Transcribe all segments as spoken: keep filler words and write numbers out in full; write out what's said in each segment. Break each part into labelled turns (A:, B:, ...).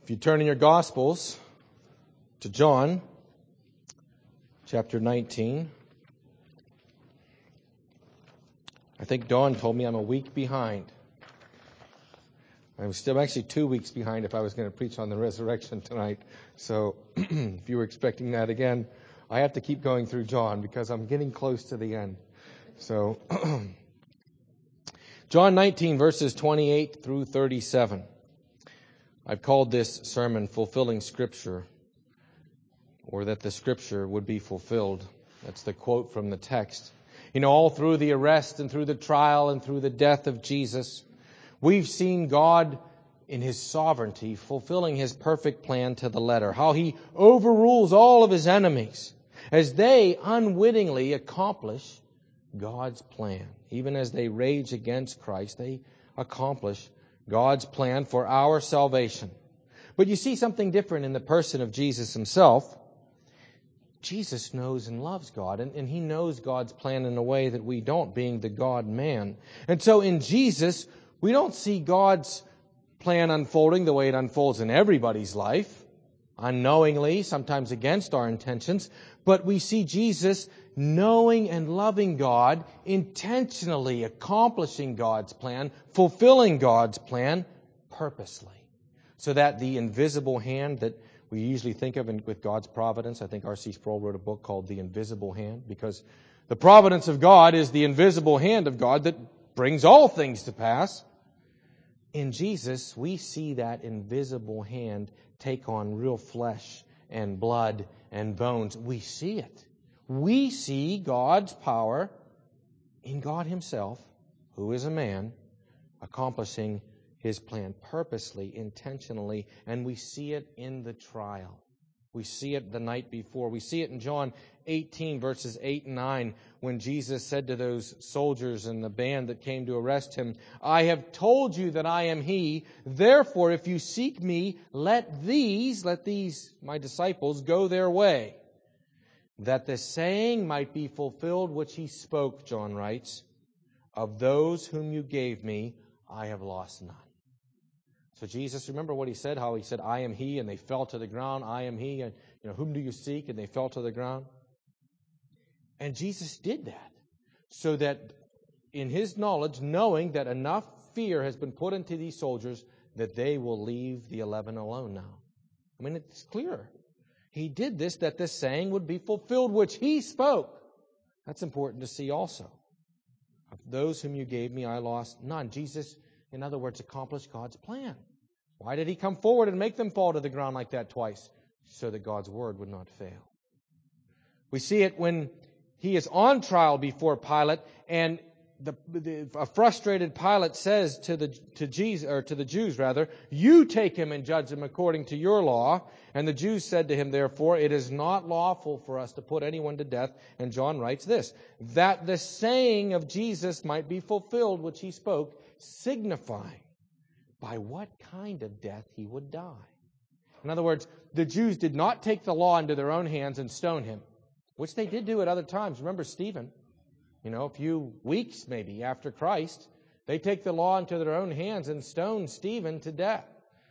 A: If you turn in your Gospels to John, chapter nineteen. I think Dawn told me I'm a week behind. I'm still actually two weeks behind if I was going to preach on the resurrection tonight. So if you were expecting that again, I have to keep going through John because I'm getting close to the end. So John nineteen, verses twenty-eight through thirty-seven. I've called this sermon Fulfilling Scripture, or that the Scripture would be fulfilled. That's the quote from the text. You know, all through the arrest and through the trial and through the death of Jesus, we've seen God in His sovereignty fulfilling His perfect plan to the letter. How He overrules all of His enemies as they unwittingly accomplish God's plan. Even as they rage against Christ, they accomplish God's plan for our salvation. But you see something different in the person of Jesus Himself. Jesus knows and loves God, and, and He knows God's plan in a way that we don't, being the God-man. And so in Jesus, we don't see God's plan unfolding the way it unfolds in everybody's life, unknowingly, sometimes against our intentions, but we see Jesus knowing and loving God, intentionally accomplishing God's plan, fulfilling God's plan purposely, so that the invisible hand that we usually think of in, with God's providence. I think R C Sproul wrote a book called The Invisible Hand, because the providence of God is the invisible hand of God that brings all things to pass. In Jesus, we see that invisible hand take on real flesh and blood and bones. We see it. We see God's power in God Himself, who is a man, accomplishing His plan purposely, intentionally, and we see it in the trial. We see it the night before. We see it in John eighteen, verses eight and nine, when Jesus said to those soldiers and the band that came to arrest Him, "I have told you that I am He. Therefore, if you seek Me, let these, let these, my disciples, go their way, that the saying might be fulfilled which He spoke," John writes, "of those whom you gave Me, I have lost none." So Jesus, remember what He said, how He said, "I am He," and they fell to the ground. "I am He," and you know, "whom do you seek?" And they fell to the ground. And Jesus did that so that in His knowledge, knowing that enough fear has been put into these soldiers, that they will leave the eleven alone now. I mean, it's clear. He did this that this saying would be fulfilled, which He spoke. That's important to see also. Of those whom you gave Me, I lost none. Jesus, in other words, accomplished God's plan. Why did He come forward and make them fall to the ground like that twice? So that God's word would not fail. We see it when He is on trial before Pilate, and the, the a frustrated Pilate says to the to Jesus or to the Jews rather, "You take Him and judge Him according to your law." And the Jews said to Him, "Therefore, it is not lawful for us to put anyone to death." And John writes this, that the saying of Jesus might be fulfilled, which He spoke, signifying by what kind of death He would die. In other words, the Jews did not take the law into their own hands and stone Him, which they did do at other times. Remember Stephen, you know, a few weeks maybe after Christ, they take the law into their own hands and stone Stephen to death.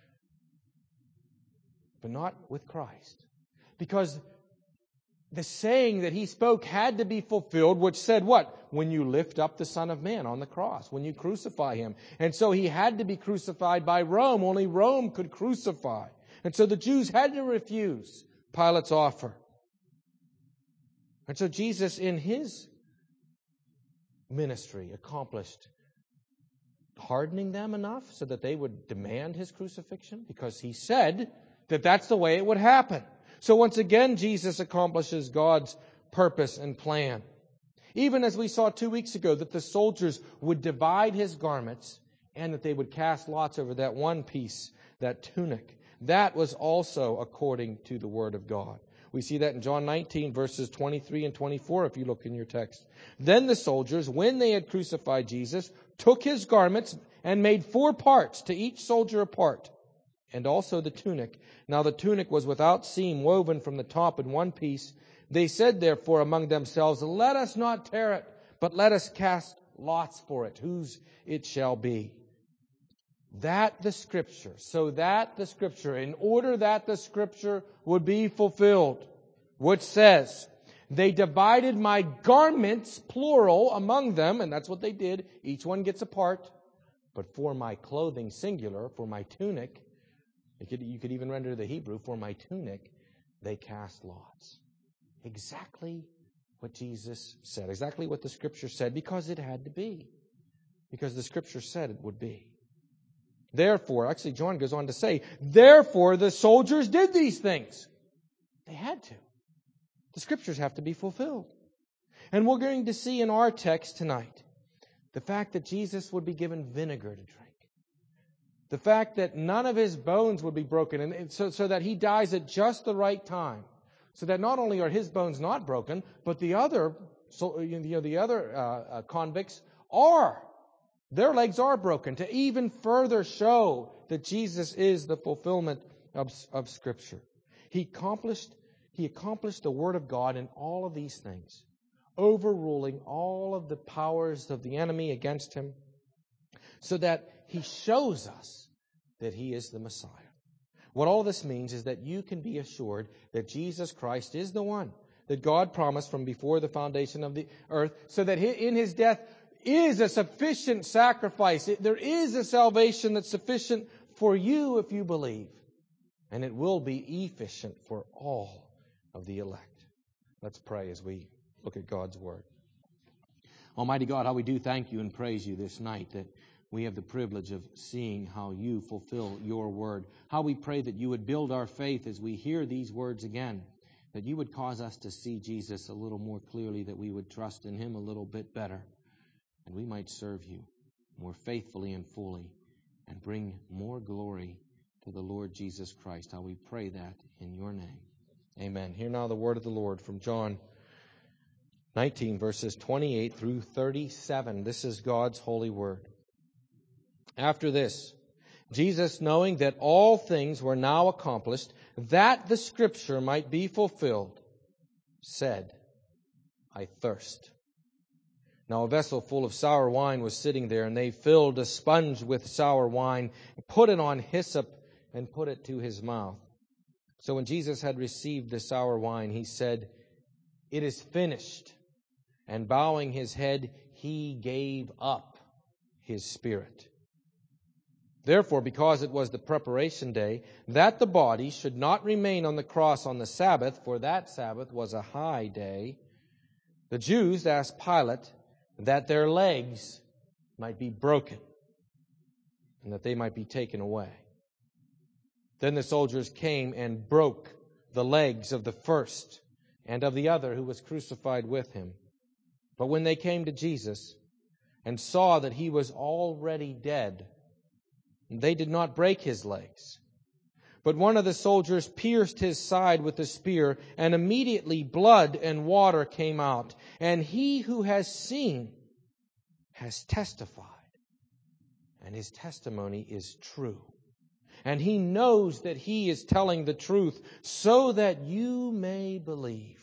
A: But not with Christ. Because the saying that He spoke had to be fulfilled, which said what? When you lift up the Son of Man on the cross, when you crucify Him. And so He had to be crucified by Rome. Only Rome could crucify. And so the Jews had to refuse Pilate's offer. And so Jesus, in His ministry, accomplished hardening them enough so that they would demand His crucifixion, because He said that that's the way it would happen. So once again, Jesus accomplishes God's purpose and plan. Even as we saw two weeks ago, that the soldiers would divide His garments and that they would cast lots over that one piece, that tunic. That was also according to the Word of God. We see that in John nineteen, verses twenty-three and twenty-four, if you look in your text. Then the soldiers, when they had crucified Jesus, took His garments and made four parts, to each soldier a part, and also the tunic. Now the tunic was without seam, woven from the top in one piece. They said therefore among themselves, "Let us not tear it, but let us cast lots for it, whose it shall be." that the Scripture, so that the Scripture, in order that the Scripture would be fulfilled, which says, they divided my garments, plural, among them, and that's what they did. Each one gets a part. But for my clothing, singular, for my tunic, you could, you could even render the Hebrew, for my tunic, they cast lots. Exactly what Jesus said, exactly what the Scripture said, because it had to be. Because the Scripture said it would be. Therefore, actually John goes on to say, therefore the soldiers did these things. They had to. The Scriptures have to be fulfilled. And we're going to see in our text tonight the fact that Jesus would be given vinegar to drink. The fact that none of his bones would be broken, and so, so that he dies at just the right time. So that not only are his bones not broken, but the other, so, you know, the other uh, uh, convicts are. Their legs are broken, to even further show that Jesus is the fulfillment of, of Scripture. He accomplished He accomplished the Word of God in all of these things, overruling all of the powers of the enemy against him, so that he shows us that he is the Messiah. What all this means is that you can be assured that Jesus Christ is the one that God promised from before the foundation of the earth, so that in his death is a sufficient sacrifice. There is a salvation that's sufficient for you if you believe, and it will be efficient for all of the elect. Let's pray as we look at God's Word. Almighty God, how we do thank you and praise you this night that we have the privilege of seeing how you fulfill your Word. How we pray that you would build our faith as we hear these words again, that you would cause us to see Jesus a little more clearly, that we would trust in him a little bit better, and we might serve you more faithfully and fully and bring more glory to the Lord Jesus Christ. How we pray that in your name. Amen. Hear now the word of the Lord from John nineteen, verses twenty-eight through thirty-seven. This is God's holy word. After this, Jesus, knowing that all things were now accomplished, that the Scripture might be fulfilled, said, I thirst. Now a vessel full of sour wine was sitting there, and they filled a sponge with sour wine, put it on hyssop, and put it to his mouth. So when Jesus had received the sour wine, he said, It is finished. And bowing his head, he gave up his spirit. Therefore, because it was the preparation day, that the body should not remain on the cross on the Sabbath, for that Sabbath was a high day, the Jews asked Pilate that their legs might be broken and that they might be taken away. Then the soldiers came and broke the legs of the first and of the other who was crucified with him. But when they came to Jesus and saw that he was already dead, they did not break his legs. But one of the soldiers pierced his side with a spear, and immediately blood and water came out. And he who has seen has testified, and his testimony is true. And he knows that he is telling the truth, so that you may believe.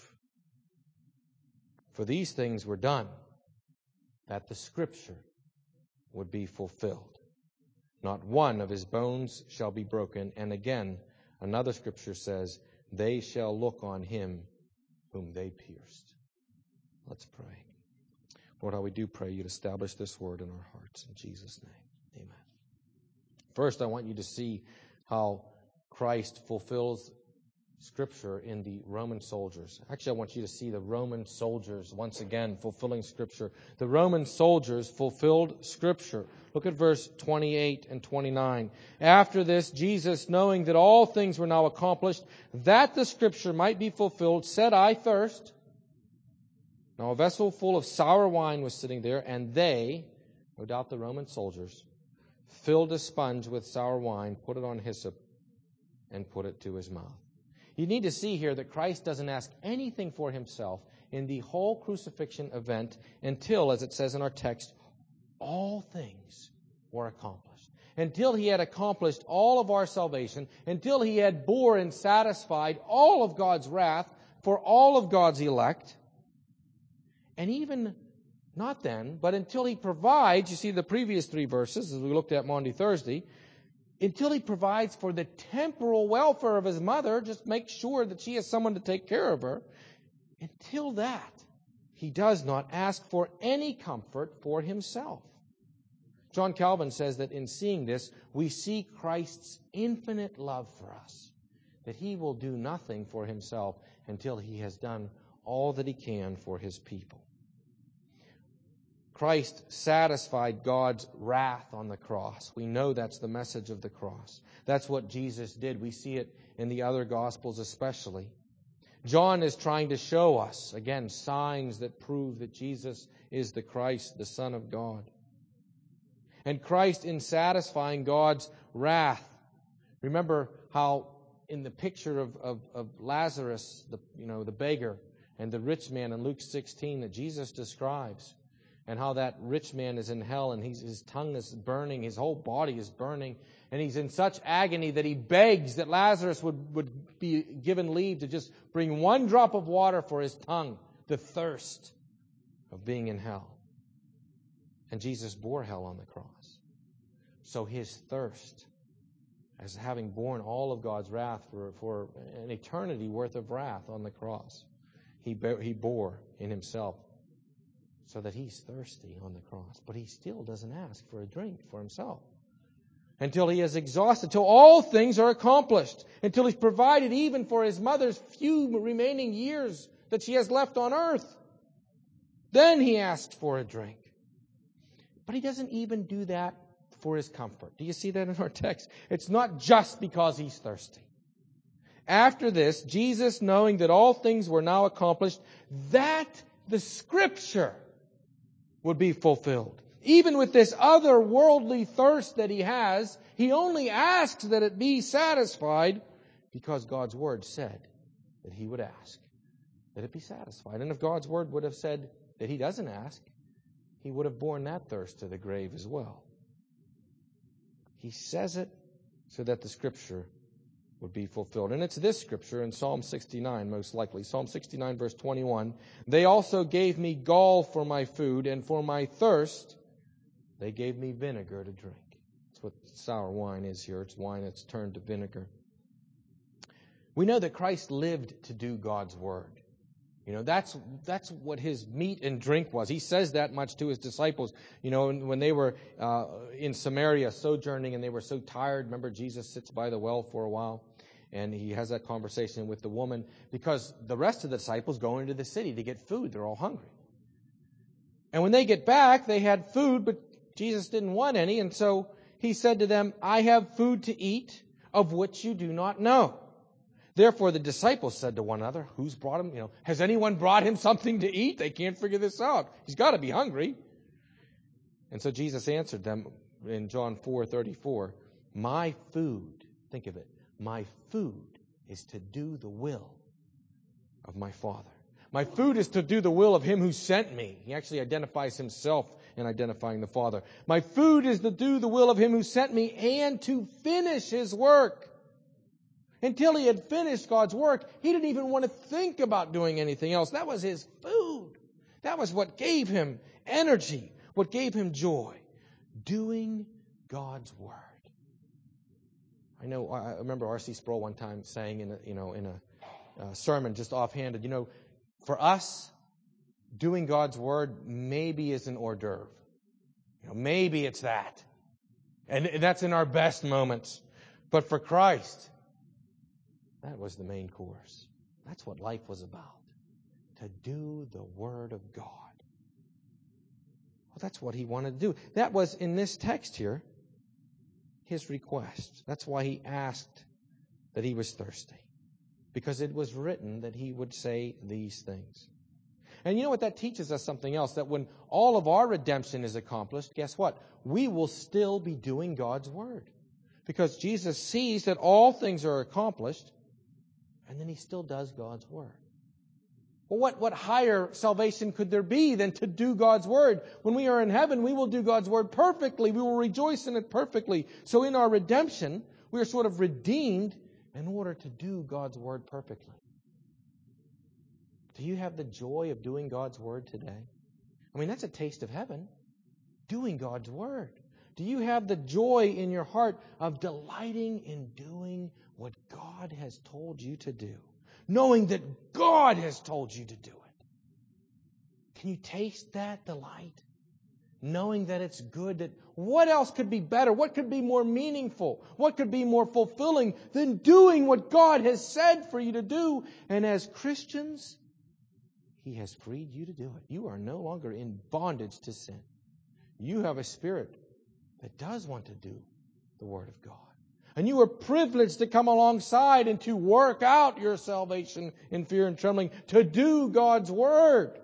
A: For these things were done, that the Scripture would be fulfilled. Not one of his bones shall be broken. And again, another Scripture says, they shall look on him whom they pierced. Let's pray. Lord, how we do pray you'd establish this word in our hearts. In Jesus' name, amen. First, I want you to see how Christ fulfills Scripture in the Roman soldiers. Actually, I want you to see the Roman soldiers once again fulfilling Scripture. The Roman soldiers fulfilled Scripture. Look at verse twenty-eight and twenty-nine. After this, Jesus, knowing that all things were now accomplished, that the Scripture might be fulfilled, said, I thirst. Now a vessel full of sour wine was sitting there, and they, no doubt the Roman soldiers, filled a sponge with sour wine, put it on hyssop, and put it to his mouth. You need to see here that Christ doesn't ask anything for himself in the whole crucifixion event until, as it says in our text, all things were accomplished. Until he had accomplished all of our salvation, until he had bore and satisfied all of God's wrath for all of God's elect. And even Not then, but until He provides, you see the previous three verses, as we looked at Maundy Thursday, until He provides for the temporal welfare of His mother, just make sure that she has someone to take care of her. Until that, He does not ask for any comfort for Himself. John Calvin says that in seeing this, we see Christ's infinite love for us, that He will do nothing for Himself until He has done all that He can for His people. Christ satisfied God's wrath on the cross. We know that's the message of the cross. That's what Jesus did. We see it in the other Gospels especially. John is trying to show us, again, signs that prove that Jesus is the Christ, the Son of God. And Christ, in satisfying God's wrath, remember how in the picture of, of, of Lazarus, the, you know, the beggar, and the rich man in Luke sixteen that Jesus describes, and how that rich man is in hell and he's, his tongue is burning, his whole body is burning, and he's in such agony that he begs that Lazarus would, would be given leave to just bring one drop of water for his tongue, the thirst of being in hell. And Jesus bore hell on the cross. So his thirst, as having borne all of God's wrath for, for an eternity worth of wrath on the cross, he, be, he bore in Himself, so that He's thirsty on the cross. But He still doesn't ask for a drink for Himself until He is exhausted, until all things are accomplished, until He's provided even for His mother's few remaining years that she has left on earth. Then He asks for a drink. But He doesn't even do that for His comfort. Do you see that in our text? It's not just because He's thirsty. After this, Jesus, knowing that all things were now accomplished, that the Scripture would be fulfilled. Even with this other worldly thirst that He has, He only asks that it be satisfied because God's Word said that He would ask that it be satisfied. And if God's Word would have said that He doesn't ask, He would have borne that thirst to the grave as well. He says it so that the Scripture would be fulfilled. And it's this Scripture in Psalm sixty-nine, most likely. Psalm sixty-nine, verse twenty-one. They also gave me gall for my food, and for my thirst they gave me vinegar to drink. That's what sour wine is here. It's wine that's turned to vinegar. We know that Christ lived to do God's Word. You know, that's that's what His meat and drink was. He says that much to His disciples. You know, when they were uh, in Samaria sojourning and they were so tired. Remember, Jesus sits by the well for a while and He has that conversation with the woman because the rest of the disciples go into the city to get food. They're all hungry. And when they get back, they had food, but Jesus didn't want any. And so He said to them, I have food to eat of which you do not know. Therefore, the disciples said to one another, who's brought him? You know, has anyone brought him something to eat? They can't figure this out. He's got to be hungry. And so Jesus answered them in John four thirty-four, my food, think of it, my food is to do the will of my Father. My food is to do the will of Him who sent me. He actually identifies Himself in identifying the Father. My food is to do the will of Him who sent me and to finish His work. Until He had finished God's work, He didn't even want to think about doing anything else. That was His food. That was what gave Him energy, what gave Him joy. Doing God's Word. I know, I remember R C Sproul one time saying in a, you know, in a uh, sermon, just offhanded, you know, for us, doing God's Word maybe is an hors d'oeuvre. You know, maybe it's that. And that's in our best moments. But for Christ, that was the main course. That's what life was about. To do the Word of God. Well, that's what He wanted to do. That was, in this text here, His request. That's why He asked that He was thirsty. Because it was written that He would say these things. And you know what? That teaches us something else. That when all of our redemption is accomplished, guess what? We will still be doing God's Word. Because Jesus sees that all things are accomplished, and then He still does God's Word. Well, what, what higher salvation could there be than to do God's Word? When we are in heaven, we will do God's Word perfectly. We will rejoice in it perfectly. So in our redemption, we are sort of redeemed in order to do God's Word perfectly. Do you have the joy of doing God's Word today? I mean, that's a taste of heaven. Doing God's Word. Do you have the joy in your heart of delighting in doing what God has told you to do? Knowing that God has told you to do it. Can you taste that delight? Knowing that it's good, that what else could be better? What could be more meaningful? What could be more fulfilling than doing what God has said for you to do? And as Christians, He has freed you to do it. You are no longer in bondage to sin. You have a spirit that does want to do the Word of God. And you are privileged to come alongside and to work out your salvation in fear and trembling, to do God's Word.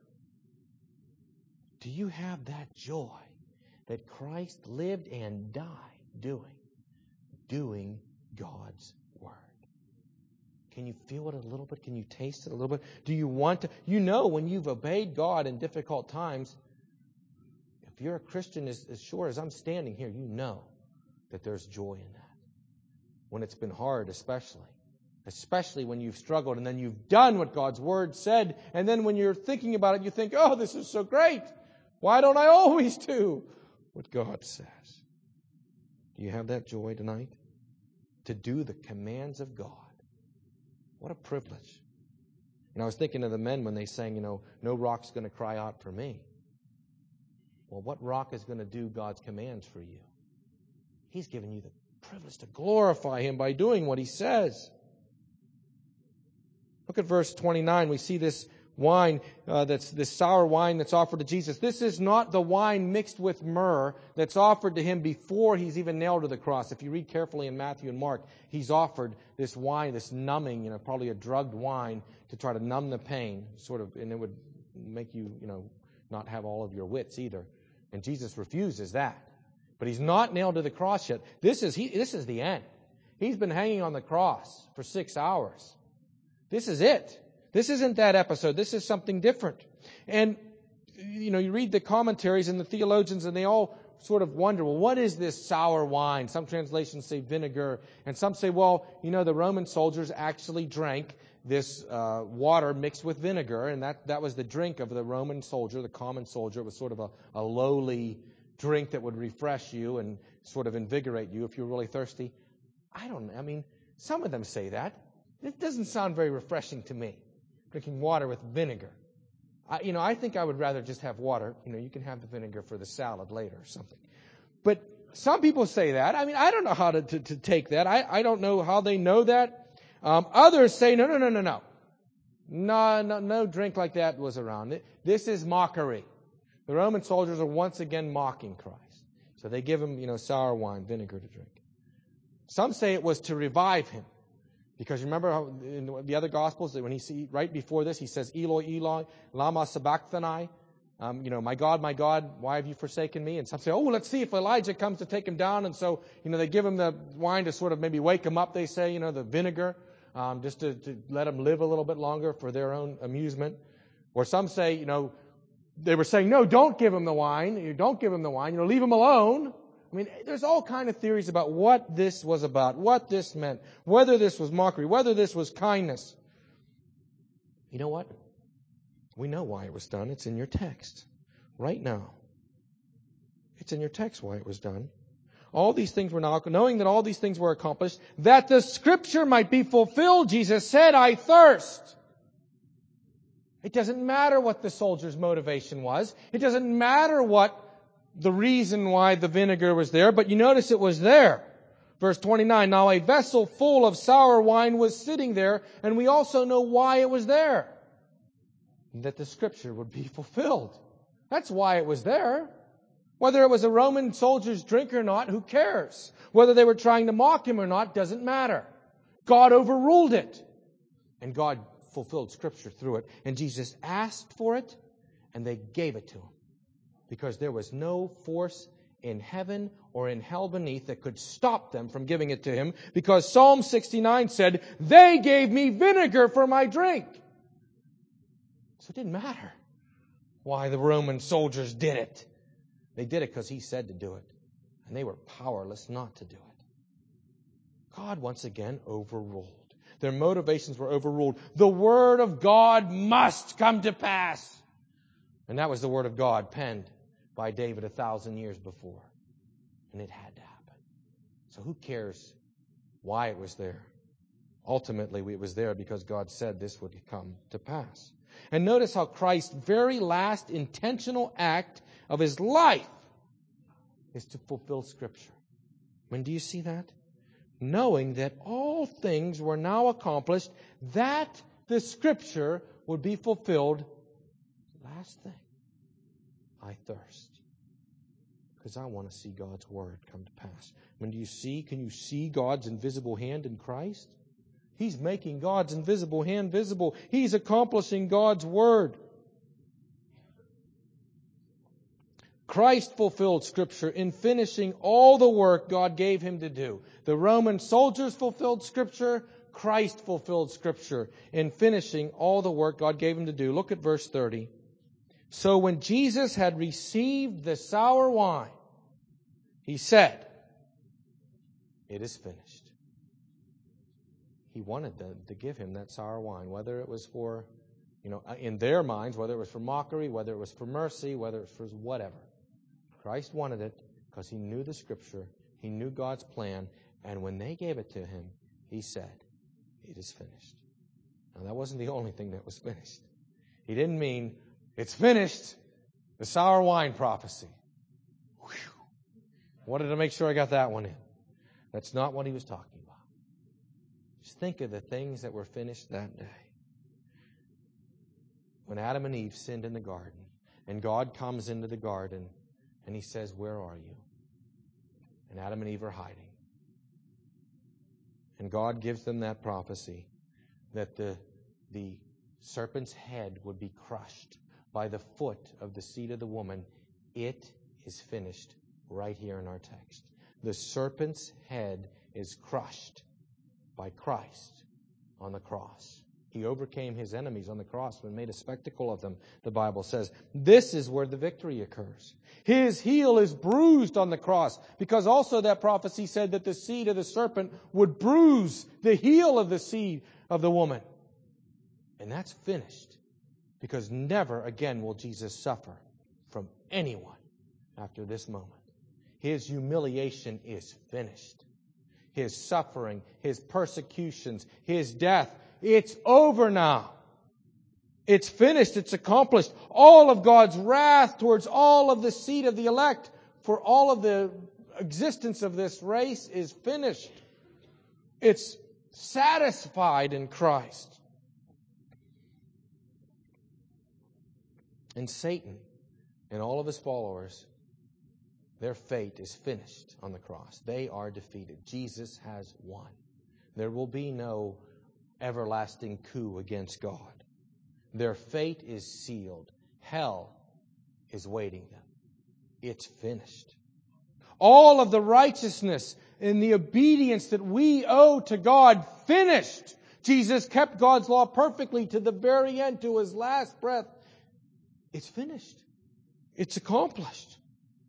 A: Do you have that joy that Christ lived and died doing? Doing God's Word. Can you feel it a little bit? Can you taste it a little bit? Do you want to? You know when you've obeyed God in difficult times, if you're a Christian as, as sure as I'm standing here, you know that there's joy in that. When it's been hard, especially. Especially when you've struggled and then you've done what God's Word said. And then when you're thinking about it, you think, oh, this is so great. Why don't I always do what God says? Do you have that joy tonight? To do the commands of God. What a privilege. And I was thinking of the men when they sang, you know, no rock's going to cry out for me. Well, what rock is going to do God's commands for you? He's given you the privilege to glorify Him by doing what He says. Look at verse twenty-nine. We see this wine, uh, that's this sour wine that's offered to Jesus. This is not the wine mixed with myrrh that's offered to Him before He's even nailed to the cross. If you read carefully in Matthew and Mark, He's offered this wine, this numbing, you know, probably a drugged wine to try to numb the pain, sort of, and it would make you, you know, not have all of your wits either. And Jesus refuses that. But He's not nailed to the cross yet. This is he, this is the end. He's been hanging on the cross for six hours. This is it. This isn't that episode. This is something different. And, you know, you read the commentaries and the theologians and they all sort of wonder, well, what is this sour wine? Some translations say vinegar. And some say, well, you know, the Roman soldiers actually drank this uh, water mixed with vinegar. And that, that was the drink of the Roman soldier, the common soldier. It was sort of a, a lowly drink that would refresh you and sort of invigorate you if you're really thirsty. I don't know. I mean, some of them say that. It doesn't sound very refreshing to me, drinking water with vinegar. I, you know, I think I would rather just have water. You know, you can have the vinegar for the salad later or something. But some people say that. I mean, I don't know how to, to, to take that. I, I don't know how they know that. Um, others say, no, no, no, no, no. No, no, no drink like that was around. This is mockery. The Roman soldiers are once again mocking Christ. So they give Him, you know, sour wine, vinegar to drink. Some say it was to revive Him. Because remember how in the other Gospels, that when he see, right before this, He says, Eloi, Eloi, lama sabachthani. Um, you know, my God, my God, why have you forsaken me? And some say, oh, let's see if Elijah comes to take him down. And so, you know, they give him the wine to sort of maybe wake him up, they say, you know, the vinegar, um, just to, to let him live a little bit longer for their own amusement. Or some say, you know, they were saying, no, don't give him the wine. You don't give him the wine. You know, leave him alone. I mean, there's all kind of theories about what this was about, what this meant, whether this was mockery, whether this was kindness. You know what? We know why it was done. It's in your text right now. It's in your text why it was done. All these things were now, knowing that all these things were accomplished, that the Scripture might be fulfilled, Jesus said, I thirst. It doesn't matter what the soldier's motivation was. It doesn't matter what the reason why the vinegar was there, but you notice it was there. Verse twenty-nine, now a vessel full of sour wine was sitting there, and we also know why it was there. That the Scripture would be fulfilled. That's why it was there. Whether it was a Roman soldier's drink or not, who cares? Whether they were trying to mock Him or not, doesn't matter. God overruled it. And God fulfilled Scripture through it. And Jesus asked for it, and they gave it to Him. Because there was no force in heaven or in hell beneath that could stop them from giving it to Him. Because Psalm sixty-nine said, they gave me vinegar for my drink. So it didn't matter why the Roman soldiers did it. They did it because He said to do it. And they were powerless not to do it. God once again overruled. Their motivations were overruled. The Word of God must come to pass. And that was the Word of God penned by David a thousand years before. And it had to happen. So who cares why it was there? Ultimately, it was there because God said this would come to pass. And notice how Christ's very last intentional act of His life is to fulfill Scripture. I mean, do you see that? Knowing that all things were now accomplished, that the Scripture would be fulfilled. Last thing, I thirst. Because I want to see God's Word come to pass. I mean, do you see, can you see God's invisible hand in Christ? He's making God's invisible hand visible. He's accomplishing God's Word. Christ fulfilled Scripture in finishing all the work God gave Him to do. The Roman soldiers fulfilled Scripture. Christ fulfilled Scripture in finishing all the work God gave Him to do. Look at verse thirty. So when Jesus had received the sour wine, He said, "It is finished." He wanted them to give Him that sour wine, whether it was for, you know, in their minds, whether it was for mockery, whether it was for mercy, whether it was for whatever. Christ wanted it because He knew the Scripture, He knew God's plan, and when they gave it to Him, He said, "It is finished." Now, that wasn't the only thing that was finished. He didn't mean, "It's finished," the sour wine prophecy. Whew. Wanted to make sure I got that one in. That's not what He was talking about. Just think of the things that were finished that day. When Adam and Eve sinned in the garden, and God comes into the garden, and He says, "Where are you?" And Adam and Eve are hiding. And God gives them that prophecy that the, the serpent's head would be crushed by the foot of the seed of the woman. It is finished right here in our text. The serpent's head is crushed by Christ on the cross. He overcame His enemies on the cross and made a spectacle of them, the Bible says. This is where the victory occurs. His heel is bruised on the cross, because also that prophecy said that the seed of the serpent would bruise the heel of the seed of the woman. And that's finished, because never again will Jesus suffer from anyone after this moment. His humiliation is finished. His suffering, His persecutions, His death, it's over now. It's finished. It's accomplished. All of God's wrath towards all of the seed of the elect for all of the existence of this race is finished. It's satisfied in Christ. And Satan and all of his followers, their fate is finished on the cross. They are defeated. Jesus has won. There will be no everlasting coup against God. Their fate is sealed. Hell is waiting them. It's finished. All of the righteousness and the obedience that we owe to God, finished. Jesus kept God's law perfectly to the very end, to His last breath. It's finished. It's accomplished.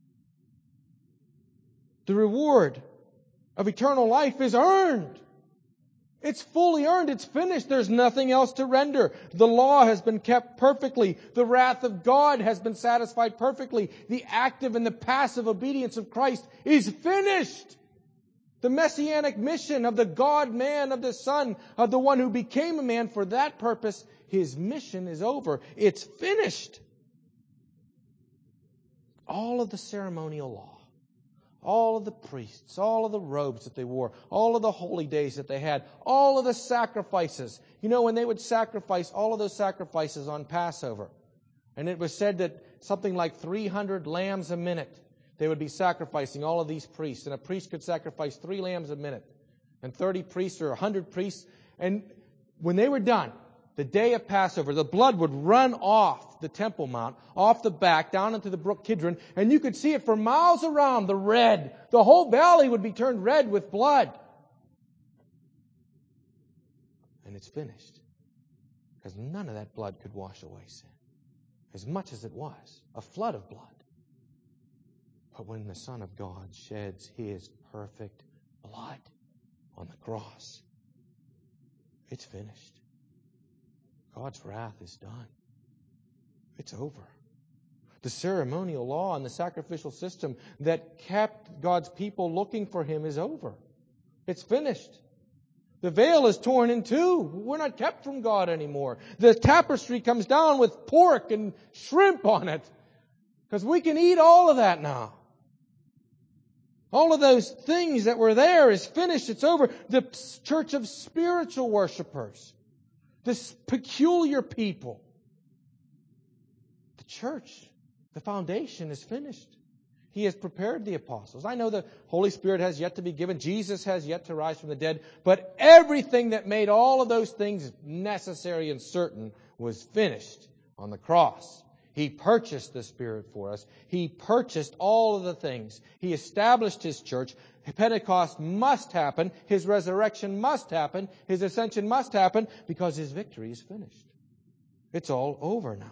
A: The reward of eternal life is earned. It's fully earned. It's finished. There's nothing else to render. The law has been kept perfectly. The wrath of God has been satisfied perfectly. The active and the passive obedience of Christ is finished. The messianic mission of the God-man, of the Son, of the one who became a man for that purpose, His mission is over. It's finished. All of the ceremonial law, all of the priests, all of the robes that they wore, all of the holy days that they had, all of the sacrifices. You know, when they would sacrifice all of those sacrifices on Passover, and it was said that something like three hundred lambs a minute, they would be sacrificing, all of these priests. And a priest could sacrifice three lambs a minute. And thirty priests or one hundred priests. And when they were done, the day of Passover, the blood would run off the Temple Mount, off the back, down into the brook Kidron, and you could see it for miles around, the red. The whole valley would be turned red with blood. And it's finished. Because none of that blood could wash away sin. As much as it was, a flood of blood. But when the Son of God sheds His perfect blood on the cross, it's finished. God's wrath is done. It's over. The ceremonial law and the sacrificial system that kept God's people looking for Him is over. It's finished. The veil is torn in two. We're not kept from God anymore. The tapestry comes down with pork and shrimp on it. Because we can eat all of that now. All of those things that were there is finished. It's over. The church of spiritual worshipers. This peculiar people. The church, the foundation is finished. He has prepared the apostles. I know the Holy Spirit has yet to be given. Jesus has yet to rise from the dead. But everything that made all of those things necessary and certain was finished on the cross. He purchased the Spirit for us. He purchased all of the things. He established His church. Pentecost must happen. His resurrection must happen. His ascension must happen because His victory is finished. It's all over now.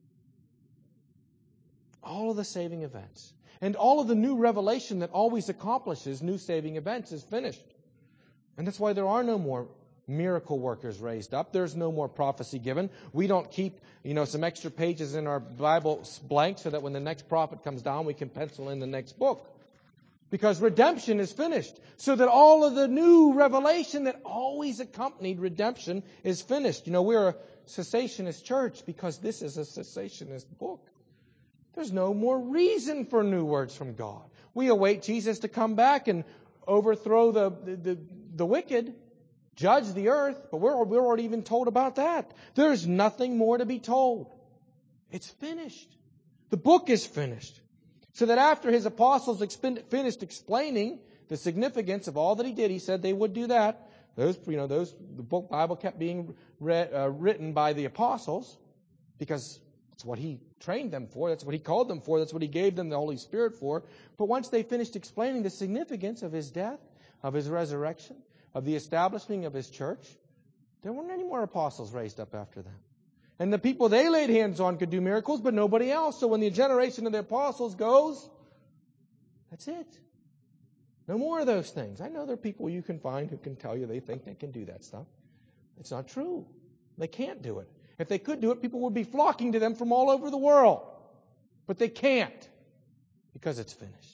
A: All of the saving events. And all of the new revelation that always accomplishes new saving events is finished. And that's why there are no more miracle workers raised up. There's no more prophecy given. We don't keep, you know, some extra pages in our Bible blank so that when the next prophet comes down, we can pencil in the next book. Because redemption is finished. So that all of the new revelation that always accompanied redemption is finished. You know, we're a cessationist church because this is a cessationist book. There's no more reason for new words from God. We await Jesus to come back and overthrow the, the, the, the wicked, judge the earth, but we're, we're already even told about that. There's nothing more to be told. It's finished. The book is finished. So that after His apostles exp- finished explaining the significance of all that He did, He said they would do that. Those, you know, those the book Bible kept being read, uh, written by the apostles because that's what He trained them for. That's what He called them for. That's what He gave them the Holy Spirit for. But once they finished explaining the significance of His death, of His resurrection, of the establishing of His church, there weren't any more apostles raised up after them. And the people they laid hands on could do miracles, but nobody else. So when the generation of the apostles goes, that's it. No more of those things. I know there are people you can find who can tell you they think they can do that stuff. It's not true. They can't do it. If they could do it, people would be flocking to them from all over the world. But they can't because it's finished.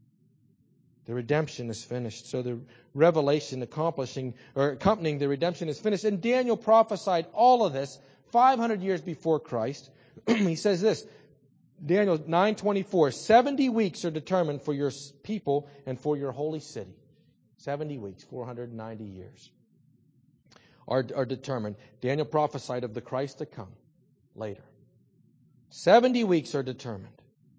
A: The redemption is finished. So the revelation accomplishing or accompanying the redemption is finished. And Daniel prophesied all of this five hundred years before Christ. He says this, Daniel nine twenty-four, seventy weeks are determined for your people and for your holy city. seventy weeks, four hundred ninety years are, are determined. Daniel prophesied of the Christ to come later. seventy weeks are determined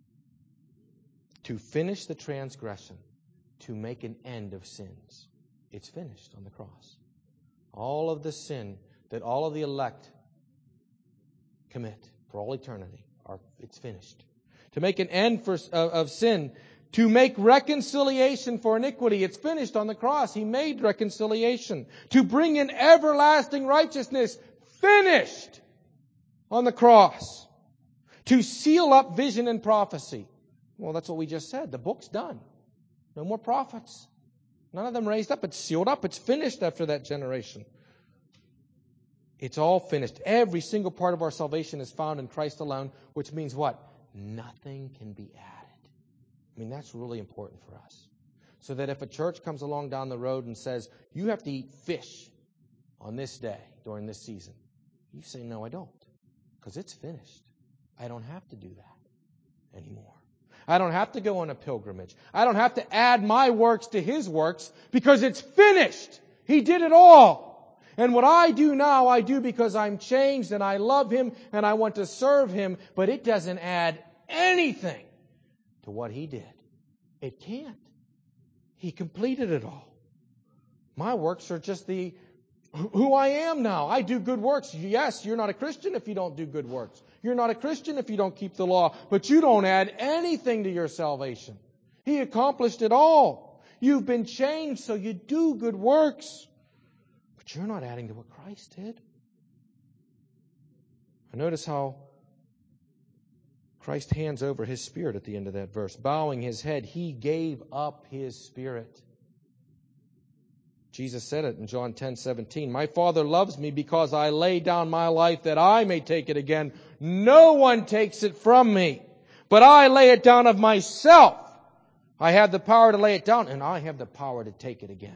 A: to finish the transgression, to make an end of sins. It's finished on the cross. All of the sin that all of the elect commit for all eternity, are it's finished. To make an end for, of, of sin, to make reconciliation for iniquity, it's finished on the cross. He made reconciliation. To bring in everlasting righteousness, finished on the cross. To seal up vision and prophecy. Well, that's what we just said. The book's done. No more prophets. None of them raised up. It's sealed up. It's finished after that generation. It's all finished. Every single part of our salvation is found in Christ alone, which means what? Nothing can be added. I mean, that's really important for us. So that if a church comes along down the road and says, you have to eat fish on this day during this season, you say, no, I don't. Because it's finished. I don't have to do that anymore. I don't have to go on a pilgrimage. I don't have to add my works to His works because it's finished. He did it all. And what I do now, I do because I'm changed and I love Him and I want to serve Him, but it doesn't add anything to what He did. It can't. He completed it all. My works are just the who I am now. I do good works. Yes, you're not a Christian if you don't do good works. You're not a Christian if you don't keep the law, but you don't add anything to your salvation. He accomplished it all. You've been changed, so you do good works. But you're not adding to what Christ did. I notice how Christ hands over His Spirit at the end of that verse. Bowing His head, He gave up His Spirit. Jesus said it in John ten seventeen. My Father loves me because I lay down my life that I may take it again. No one takes it from me, But I lay it down of myself. I have the power to lay it down, and I have the power to take it again.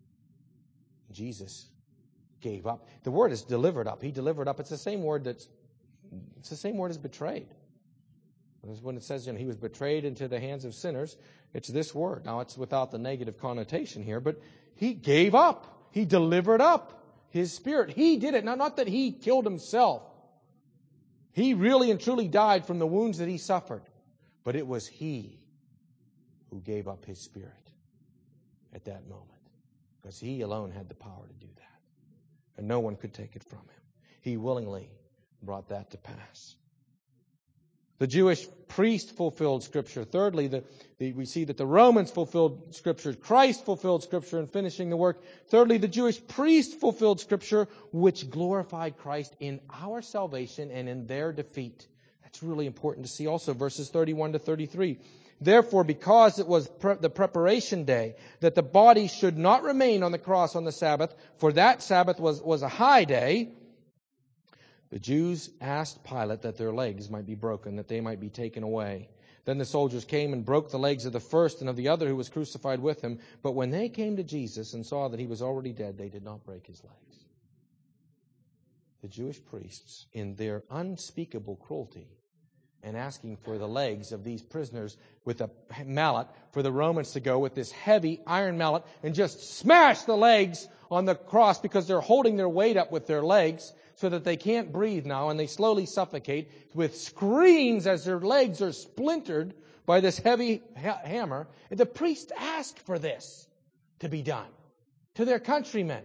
A: Jesus gave up. The word is delivered up. He delivered up. It's the same word that's, it's the same word as betrayed. When it says, you know, he was betrayed into the hands of sinners, it's this word. Now, it's without the negative connotation here, but he gave up. He delivered up his spirit. He did it. Now, not that he killed himself. He really and truly died from the wounds that he suffered. But it was he who gave up his spirit at that moment. Because he alone had the power to do that. And no one could take it from him. He willingly brought that to pass. The Jewish priest fulfilled Scripture. Thirdly, the, the, we see that the Romans fulfilled Scripture. Christ fulfilled Scripture in finishing the work. Thirdly, the Jewish priest fulfilled Scripture, which glorified Christ in our salvation and in their defeat. That's really important to see also, verses thirty-one to thirty-three. Therefore, because it was pre- the preparation day, that the body should not remain on the cross on the Sabbath, for that Sabbath was, was a high day, the Jews asked Pilate that their legs might be broken, that they might be taken away. Then the soldiers came and broke the legs of the first and of the other who was crucified with him. But when they came to Jesus and saw that he was already dead, they did not break his legs. The Jewish priests, in their unspeakable cruelty, and asking for the legs of these prisoners with a mallet, for the Romans to go with this heavy iron mallet and just smash the legs on the cross because they're holding their weight up with their legs so that they can't breathe now and they slowly suffocate with screams as their legs are splintered by this heavy ha- hammer. And the priests asked for this to be done to their countrymen.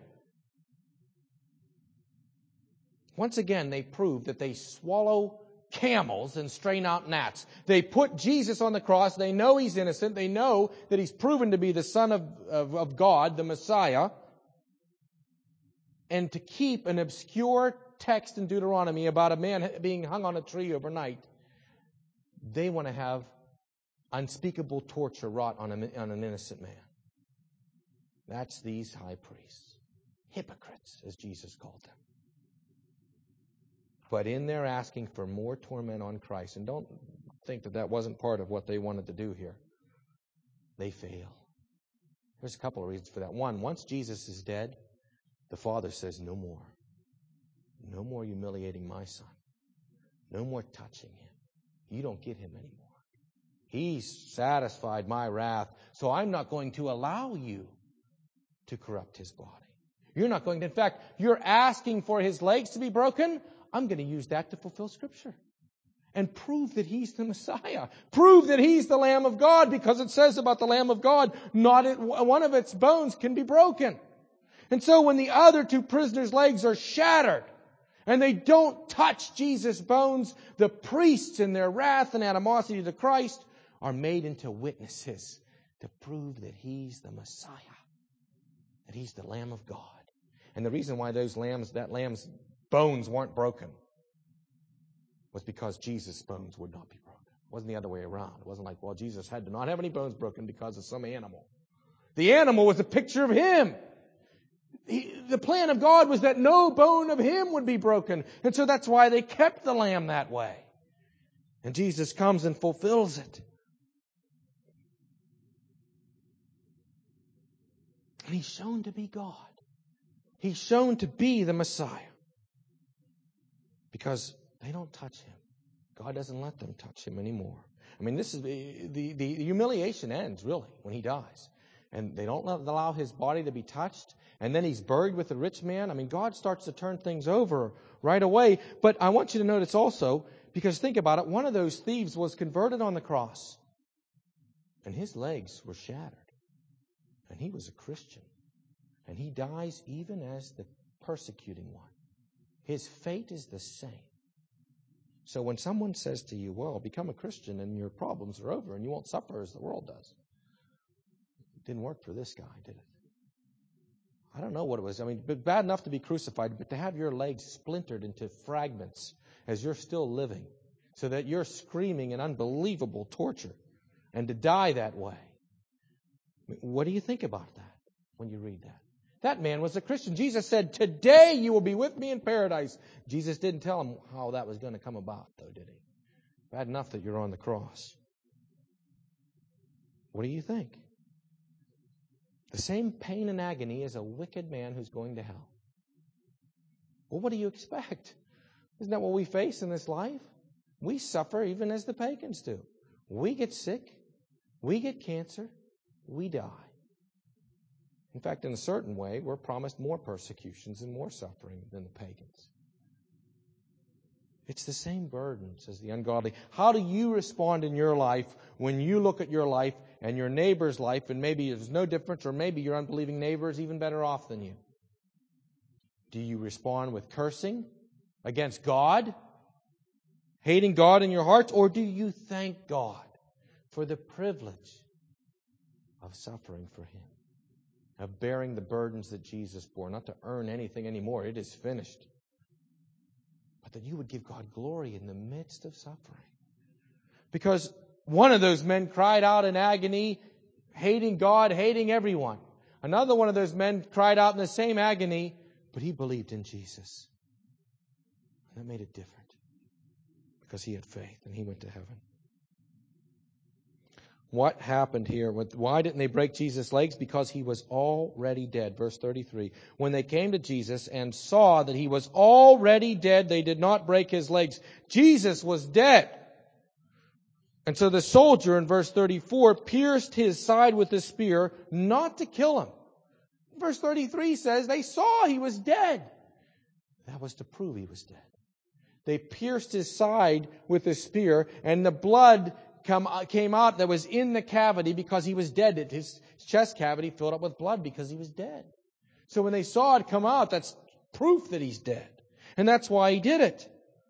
A: Once again, they proved that they swallow camels and strain out gnats. They put Jesus on the cross. They know he's innocent. They know that he's proven to be the Son of, of, of God, the Messiah. And to keep an obscure text in Deuteronomy about a man being hung on a tree overnight, they want to have unspeakable torture wrought on, a, on an innocent man. That's these high priests. Hypocrites, as Jesus called them. But in their asking for more torment on Christ, and don't think that that wasn't part of what they wanted to do here, they fail. There's a couple of reasons for that. One, once Jesus is dead, the Father says, no more. No more humiliating my Son. No more touching him. You don't get him anymore. He's satisfied my wrath, so I'm not going to allow you to corrupt his body. You're not going to, in fact, you're asking for his legs to be broken. I'm going to use that to fulfill Scripture and prove that he's the Messiah. Prove that he's the Lamb of God, because it says about the Lamb of God, not it, one of its bones can be broken. And so when the other two prisoners' legs are shattered and they don't touch Jesus' bones, the priests in their wrath and animosity to Christ are made into witnesses to prove that he's the Messiah, that he's the Lamb of God. And the reason why those lambs, that lamb's bones weren't broken was because Jesus' bones would not be broken. It wasn't the other way around. It wasn't like, well, Jesus had to not have any bones broken because of some animal. The animal was a picture of him. He, the plan of God was that no bone of him would be broken. And so that's why they kept the lamb that way. And Jesus comes and fulfills it. And he's shown to be God. He's shown to be the Messiah. Because they don't touch him. God doesn't let them touch him anymore. I mean, this is the, the, the humiliation ends, really, when he dies. And they don't allow his body to be touched. And then he's buried with the rich man. I mean, God starts to turn things over right away. But I want you to notice also, because think about it, one of those thieves was converted on the cross. And his legs were shattered. And he was a Christian. And he dies even as the persecuting one. His fate is the same. So when someone says to you, well, become a Christian and your problems are over and you won't suffer as the world does. It didn't work for this guy, did it? I don't know what it was. I mean, bad enough to be crucified, but to have your legs splintered into fragments as you're still living, so that you're screaming in unbelievable torture, and to die that way. What do you think about that when you read that? That man was a Christian. Jesus said, today you will be with me in paradise. Jesus didn't tell him how that was going to come about, though, did he? Bad enough that you're on the cross. What do you think? The same pain and agony as a wicked man who's going to hell. Well, what do you expect? Isn't that what we face in this life? We suffer even as the pagans do. We get sick. We get cancer. We die. In fact, in a certain way, we're promised more persecutions and more suffering than the pagans. It's the same burdens as the ungodly. How do you respond in your life when you look at your life and your neighbor's life, and maybe there's no difference, or maybe your unbelieving neighbor is even better off than you? Do you respond with cursing against God, hating God in your hearts, or do you thank God for the privilege of suffering for Him, of bearing the burdens that Jesus bore, not to earn anything anymore? It is finished. But that you would give God glory in the midst of suffering. Because one of those men cried out in agony, hating God, hating everyone. Another one of those men cried out in the same agony, but he believed in Jesus. And that made it different. Because he had faith and he went to heaven. What happened here? Why didn't they break Jesus' legs? Because he was already dead. Verse thirty-three. When they came to Jesus and saw that he was already dead, they did not break his legs. Jesus was dead. And so the soldier in verse thirty-four pierced his side with a spear, not to kill him. Verse thirty-three says they saw he was dead. That was to prove he was dead. They pierced his side with a spear, and the blood Come, came out that was in the cavity because he was dead. His chest cavity filled up with blood because he was dead. So when they saw it come out, that's proof that he's dead. And that's why he did it.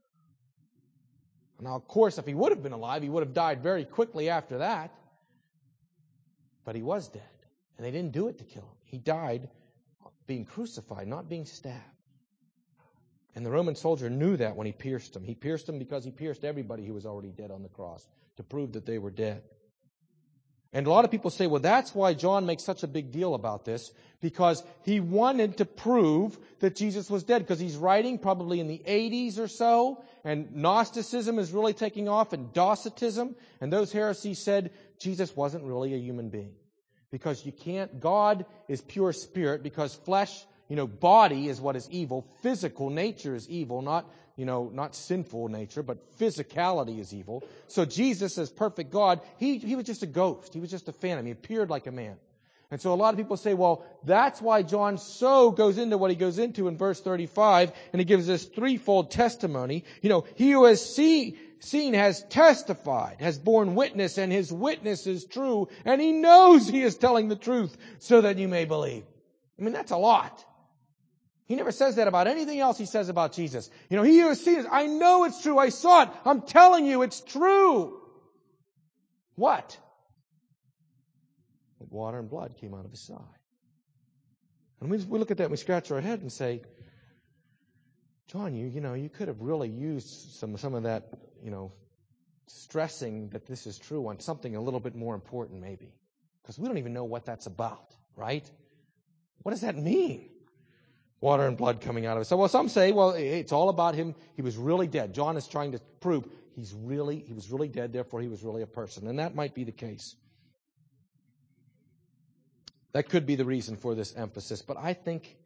A: Now, of course, if he would have been alive, he would have died very quickly after that. But he was dead. And they didn't do it to kill him. He died being crucified, not being stabbed. And the Roman soldier knew that when he pierced him. He pierced him because he pierced everybody who was already dead on the cross, to prove that they were dead. And a lot of people say, well, that's why John makes such a big deal about this, because he wanted to prove that Jesus was dead, because he's writing probably in the eighties or so, and Gnosticism is really taking off, and Docetism, and those heresies said Jesus wasn't really a human being. Because you can't, God is pure spirit, because flesh, you know, body is what is evil, physical nature is evil, not You know, not sinful nature, but physicality is evil. So Jesus, as perfect God, he, he was just a ghost. He was just a phantom. He appeared like a man. And so a lot of people say, well, that's why John so goes into what he goes into in verse thirty-five, and he gives this threefold testimony. You know, he who has see, seen has testified, has borne witness, and his witness is true, and he knows he is telling the truth so that you may believe. I mean, that's a lot. He never says that about anything else he says about Jesus. You know, he who has seen it, I know it's true. I saw it. I'm telling you it's true. What? That water and blood came out of his side. And we, we look at that and we scratch our head and say, John, you, you know, you could have really used some, some of that, you know, stressing that this is true on something a little bit more important maybe. Because we don't even know what that's about, right? What does that mean? Water and blood coming out of it. So, well, some say, well, it's all about him. He was really dead. John is trying to prove he's really, he was really dead, therefore he was really a person. And that might be the case. That could be the reason for this emphasis. But I think,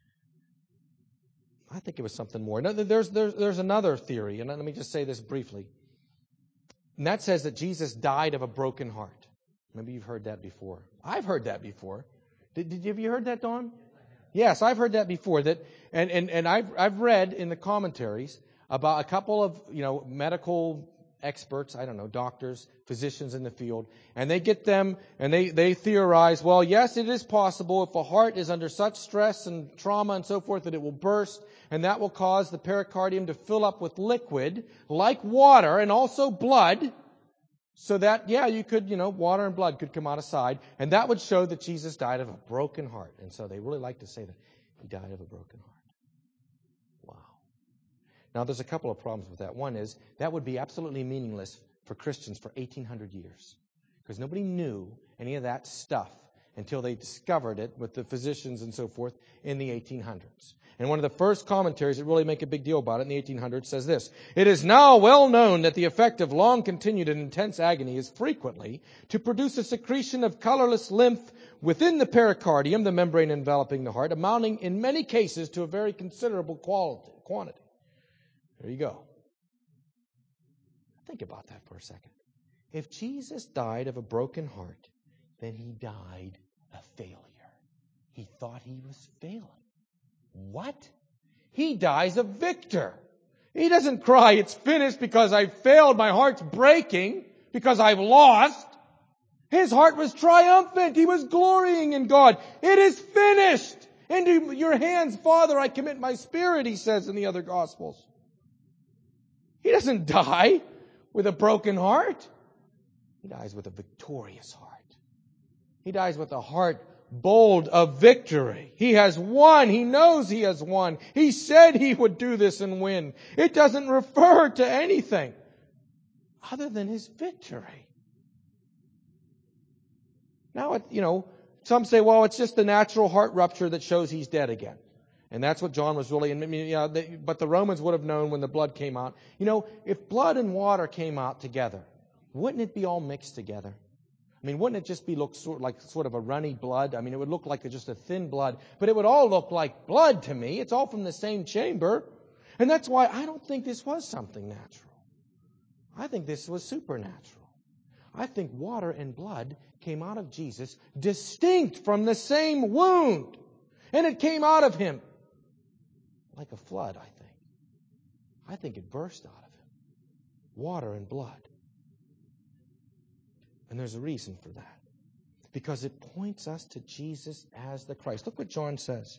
A: I think it was something more. There's, there's, there's another theory, and let me just say this briefly. And that says that Jesus died of a broken heart. Maybe you've heard that before. I've heard that before. Did, did have you heard that, Dawn? Yes, I've heard that before. That and, and, and I've I've read in the commentaries about a couple of, you know, medical experts, I don't know, doctors, physicians in the field, and they get them and they, they theorize, well, yes, it is possible if a heart is under such stress and trauma and so forth that it will burst, and that will cause the pericardium to fill up with liquid like water and also blood. So that, yeah, you could, you know, water and blood could come out of side. And that would show that Jesus died of a broken heart. And so they really like to say that he died of a broken heart. Wow. Now, there's a couple of problems with that. One is that would be absolutely meaningless for Christians for eighteen hundred years. Because nobody knew any of that stuff. until they discovered it with the physicians and so forth in the eighteen hundreds. And one of the first commentaries that really make a big deal about it in the eighteen hundreds says this: "It is now well known that the effect of long continued and intense agony is frequently to produce a secretion of colorless lymph within the pericardium, the membrane enveloping the heart, amounting in many cases to a very considerable quality, quantity." There you go. Think about that for a second. If Jesus died of a broken heart, then he died a failure. He thought he was failing. What? He dies a victor. He doesn't cry, "It's finished," because I failed, my heart's breaking, because I've lost. His heart was triumphant. He was glorying in God. "It is finished. Into your hands, Father, I commit my spirit," he says in the other Gospels. He doesn't die with a broken heart. He dies with a victorious heart. He dies with a heart bold of victory. He has won. He knows he has won. He said he would do this and win. It doesn't refer to anything other than his victory. Now, it, you know, some say, well, it's just the natural heart rupture that shows he's dead again. And that's what John was really, I mean, yeah, they, but the Romans would have known when the blood came out. You know, if blood and water came out together, wouldn't it be all mixed together? I mean, wouldn't it just be look sort like sort of a runny blood? I mean, it would look like just a thin blood, but it would all look like blood to me. It's all from the same chamber. And that's why I don't think this was something natural. I think this was supernatural. I think water and blood came out of Jesus distinct from the same wound. And it came out of him like a flood, I think. I think it burst out of him. Water and blood. And there's a reason for that. Because it points us to Jesus as the Christ. Look what John says.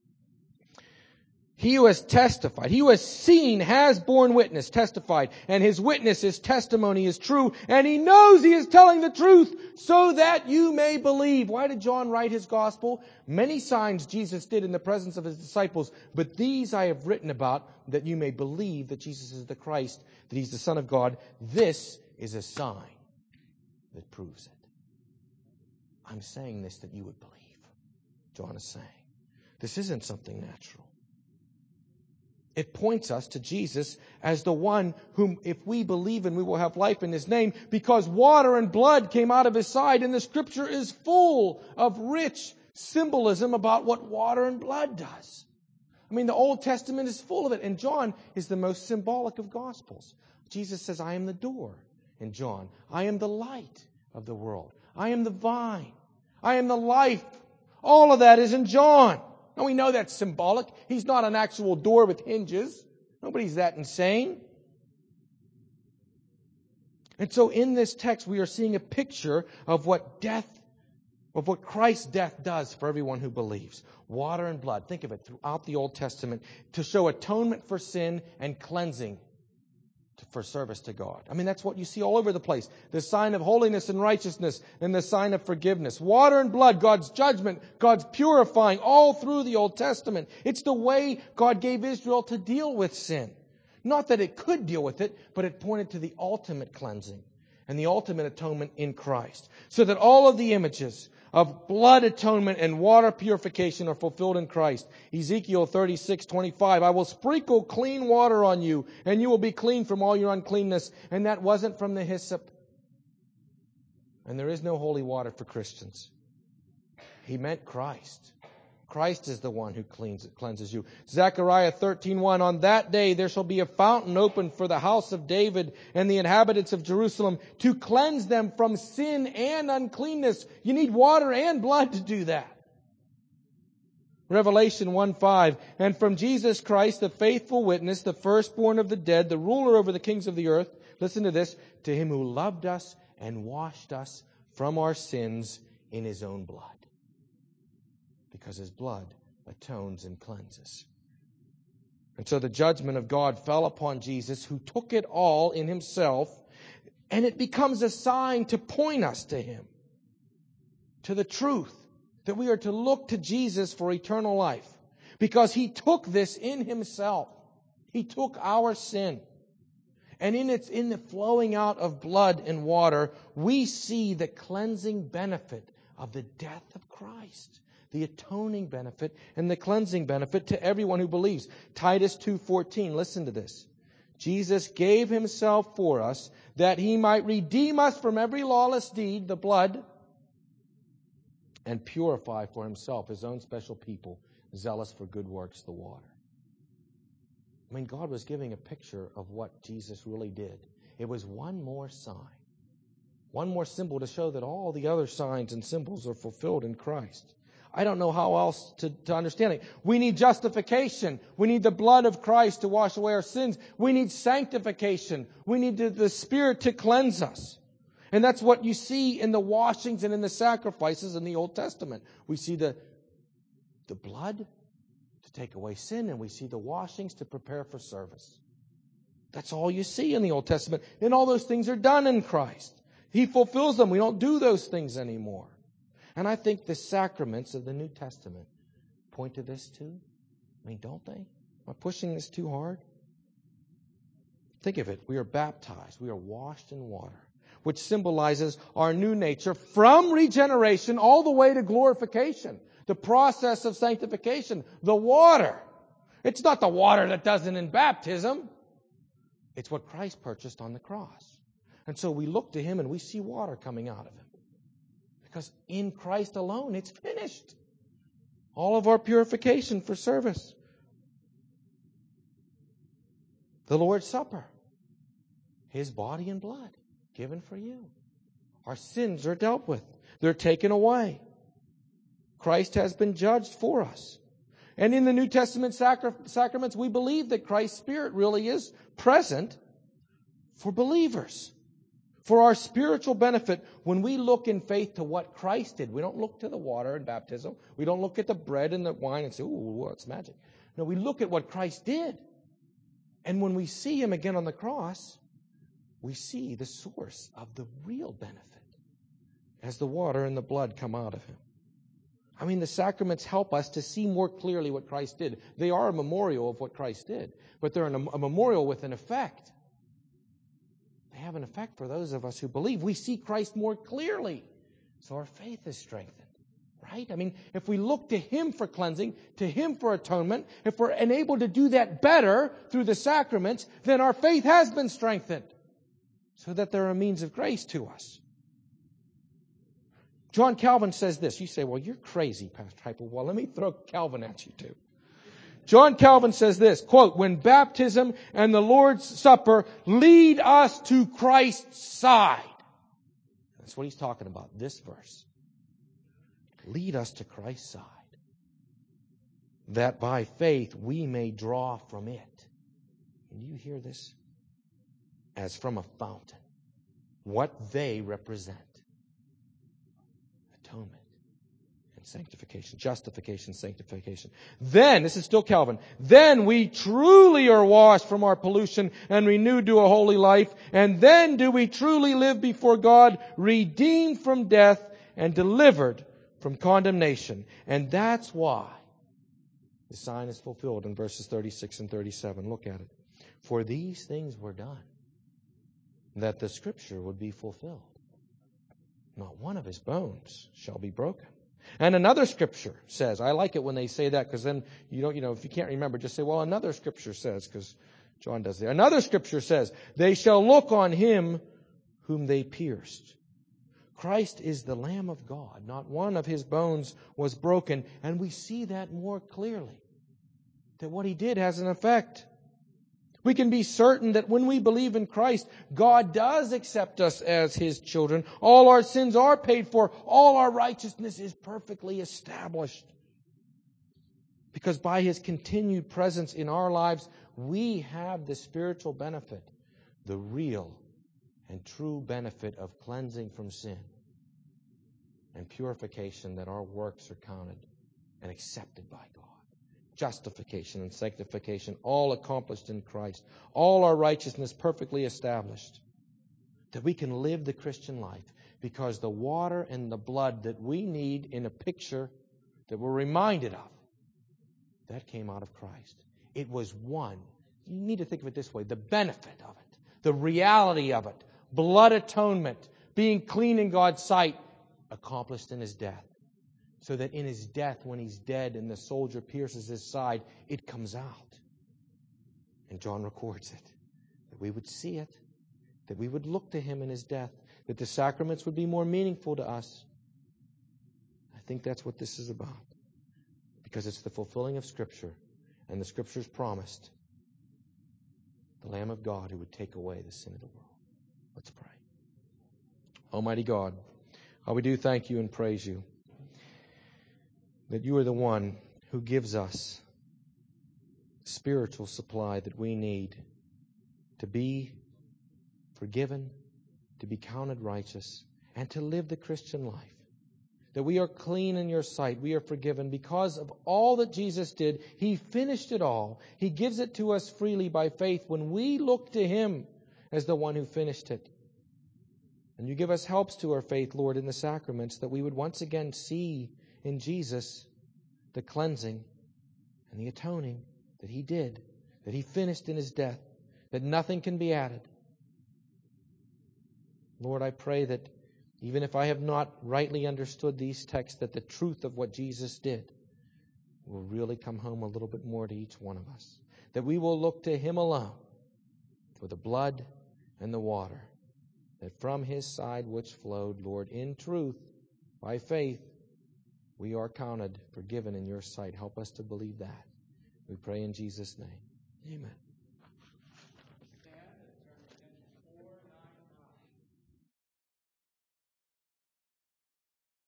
A: He who has testified, he who has seen has borne witness, testified, and his witness, his testimony is true, and he knows he is telling the truth so that you may believe. Why did John write his gospel? Many signs Jesus did in the presence of his disciples, but these I have written about that you may believe that Jesus is the Christ, that he's the Son of God. This is a sign that proves it. I'm saying this that you would believe. John is saying. This isn't something natural. It points us to Jesus as the one whom, if we believe in, we will have life in his name, because water and blood came out of his side, and the scripture is full of rich symbolism about what water and blood does. I mean, the Old Testament is full of it, and John is the most symbolic of Gospels. Jesus says, I am the door in John. I am the light of the world. I am the vine. I am the life. All of that is in John. And we know that's symbolic. He's not an actual door with hinges. Nobody's that insane. And so in this text, we are seeing a picture of what death, of what Christ's death does for everyone who believes. Water and blood. Think of it throughout the Old Testament to show atonement for sin and cleansing for service to God. I mean, that's what you see all over the place. The sign of holiness and righteousness and the sign of forgiveness. Water and blood, God's judgment, God's purifying, all through the Old Testament. It's the way God gave Israel to deal with sin. Not that it could deal with it, but it pointed to the ultimate cleansing and the ultimate atonement in Christ. So that all of the images of blood atonement and water purification are fulfilled in Christ. Ezekiel thirty-six twenty-five, I will sprinkle clean water on you, and you will be clean from all your uncleanness. And that wasn't from the hyssop. And there is no holy water for Christians. He meant Christ. Christ is the one who cleans, cleanses you. Zechariah thirteen one, on that day there shall be a fountain opened for the house of David and the inhabitants of Jerusalem to cleanse them from sin and uncleanness. You need water and blood to do that. Revelation one five, and from Jesus Christ, the faithful witness, the firstborn of the dead, the ruler over the kings of the earth, listen to this, to him who loved us and washed us from our sins in his own blood. Because his blood atones and cleanses. And so the judgment of God fell upon Jesus, who took it all in himself, and it becomes a sign to point us to him, to the truth, that we are to look to Jesus for eternal life. Because he took this in himself. He took our sin. And in its in the flowing out of blood and water, we see the cleansing benefit of the death of Christ, the atoning benefit and the cleansing benefit to everyone who believes. Titus two fourteen, listen to this. Jesus gave himself for us that he might redeem us from every lawless deed, the blood, and purify for himself his own special people, zealous for good works, the water. I mean, God was giving a picture of what Jesus really did. It was one more sign, one more symbol to show that all the other signs and symbols are fulfilled in Christ. I don't know how else to, to understand it. We need justification. We need the blood of Christ to wash away our sins. We need sanctification. We need the, the Spirit to cleanse us. And that's what you see in the washings and in the sacrifices in the Old Testament. We see the, the blood to take away sin, and we see the washings to prepare for service. That's all you see in the Old Testament. And all those things are done in Christ. He fulfills them. We don't do those things anymore. And I think the sacraments of the New Testament point to this too. I mean, don't they? Am I pushing this too hard? Think of it. We are baptized. We are washed in water, which symbolizes our new nature from regeneration all the way to glorification. The process of sanctification. The water. It's not the water that doesn't in baptism. It's what Christ purchased on the cross. And so we look to him and we see water coming out of him. Because in Christ alone, it's finished. All of our purification for service. The Lord's Supper. His body and blood given for you. Our sins are dealt with. They're taken away. Christ has been judged for us. And in the New Testament sacra- sacraments, we believe that Christ's Spirit really is present for believers. For our spiritual benefit, when we look in faith to what Christ did, we don't look to the water in baptism. We don't look at the bread and the wine and say, ooh, it's magic. No, we look at what Christ did. And when we see him again on the cross, we see the source of the real benefit as the water and the blood come out of him. I mean, the sacraments help us to see more clearly what Christ did. They are a memorial of what Christ did, but they're a memorial with an effect. They have an effect for those of us who believe. We see Christ more clearly, so our faith is strengthened, right? I mean, if we look to him for cleansing, to him for atonement, if we're enabled to do that better through the sacraments, then our faith has been strengthened, so that they're a means of grace to us. John Calvin says this. You say, well, you're crazy, Pastor Heipel. Well, let me throw Calvin at you too. John Calvin says this, quote, when baptism and the Lord's Supper lead us to Christ's side. That's what he's talking about, this verse. Lead us to Christ's side. That by faith we may draw from it. And you hear this? As from a fountain. What they represent. Atonement and sanctification. Justification, sanctification. Then, this is still Calvin, then we truly are washed from our pollution and renewed to a holy life. And then do we truly live before God, redeemed from death and delivered from condemnation. And that's why the sign is fulfilled in verses thirty-six and thirty-seven. Look at it. For these things were done, that the Scripture would be fulfilled. Not one of his bones shall be broken. And another Scripture says, I like it when they say that, because then you don't, you know, if you can't remember, just say, well, another Scripture says, because John does that. Another Scripture says, they shall look on him whom they pierced. Christ is the Lamb of God. Not one of his bones was broken. And we see that more clearly. That what he did has an effect. We can be certain that when we believe in Christ, God does accept us as his children. All our sins are paid for. All our righteousness is perfectly established. Because by his continued presence in our lives, we have the spiritual benefit, the real and true benefit of cleansing from sin and purification, that our works are counted and accepted by God. Justification and sanctification, all accomplished in Christ. All our righteousness perfectly established. That we can live the Christian life because the water and the blood that we need in a picture that we're reminded of, that came out of Christ. It was one. You need to think of it this way. The benefit of it. The reality of it. Blood atonement. Being clean in God's sight. accomplished in his death. So that in his death, when he's dead and the soldier pierces his side, it comes out. And John records it. That we would see it. That we would look to him in his death. That the sacraments would be more meaningful to us. I think that's what this is about. Because it's the fulfilling of Scripture. And the Scriptures promised the Lamb of God who would take away the sin of the world. Let's pray. Almighty God, how we do thank you and praise you that you are the one who gives us spiritual supply that we need to be forgiven, to be counted righteous, and to live the Christian life. That we are clean in your sight. We are forgiven because of all that Jesus did. He finished it all. He gives it to us freely by faith when we look to him as the one who finished it. And you give us helps to our faith, Lord, in the sacraments, that we would once again see in Jesus the cleansing and the atoning that he did, that he finished in his death, that nothing can be added. Lord, I pray that even if I have not rightly understood these texts, that the truth of what Jesus did will really come home a little bit more to each one of us. That we will look to him alone for the blood and the water, that from his side which flowed, Lord, in truth, by faith, we are counted forgiven in your sight. Help us to believe that. We pray in Jesus' name. Amen.